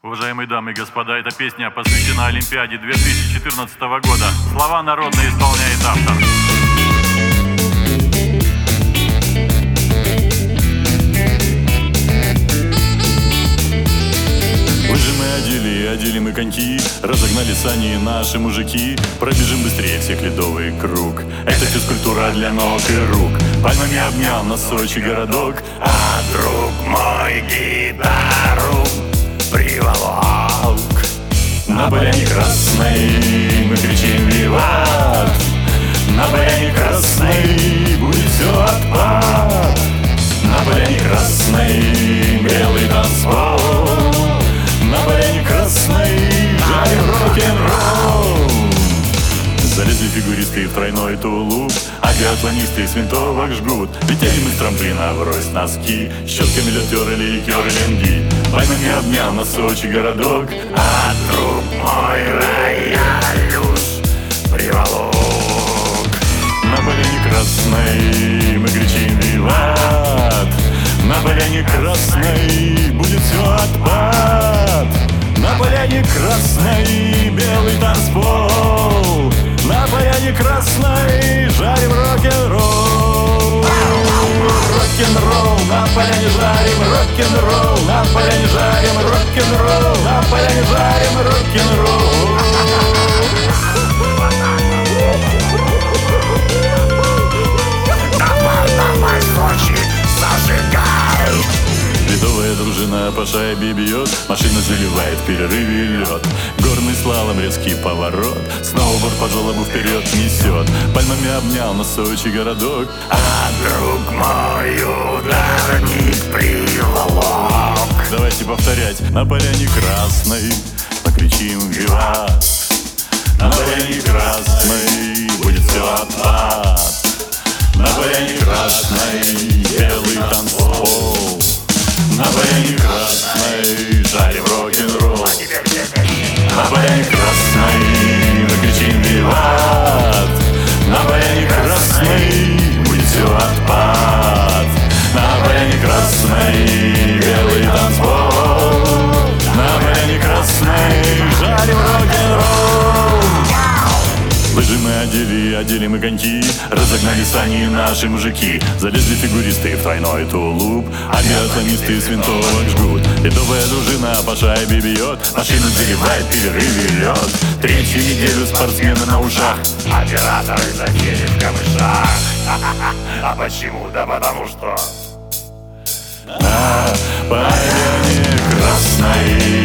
Уважаемые дамы и господа, эта песня посвящена Олимпиаде 2014 года. Слова народные исполняет автор. Лыжи мы одели мы коньки, разогнали сани наши мужики. Пробежим быстрее всех ледовый круг. Это физкультура для ног и рук. Пальмами обнял нас Сочи городок, а друг мой гитару приволок. На поляне красной мы кричим виват. На поляне красной будет все отпад. На поляне красной белый танцпол. На поляне красной жарим рок-н-ролл. Залезли фигуристы в тройной тулуп, а биатлонисты с винтовок жгут. Летели мы с трамплина врозь носки, щетками лед терли и кёрлинги. Пальмами обнял нас Сочи городок, а друг мой роялюш приволок. На поляне красной мы кричим виват. На поляне красной будет все отпад. На поляне красной белый танцпол. На поляне красной жарим рок-н-ролл. Рок-н-ролл, на поляне жарим рок-н-ролл. На поляне жарим рок-н-ролл. На поляне жарим рок-н-ролл. Давай, Сочи, зажигай! Ледовая дружина по шайбе бьет, машина заливает в перерыве лед. Горный слалом, резкий поворот, сноуборд по желобу вперед несет. Пальмами обнял нас Сочи городок, а друг мой ударник приволок. Давайте повторять. На поляне красной покричим виват. На поляне красной будет все отпад. На поляне красной белый танцпол. На поляне красной жарим рок-н-ролл. На поляне красной мы кричим виват. На поляне красной будет все отпад. На поляне красной белый танцпол. На поляне красной жарим рок-н-ролл. Лыжи мы одели мы коньки, разогнали сани наши мужики. Залезли фигуристы в тройной тулуп, а биатлонисты с винтовок жгут. Ледовая дружина по шайбе бьет, машина заливает в перерыве лед. Третью неделю спортсмены на ушах, операторы засели в камышах. А почему? Да потому что на поляне красной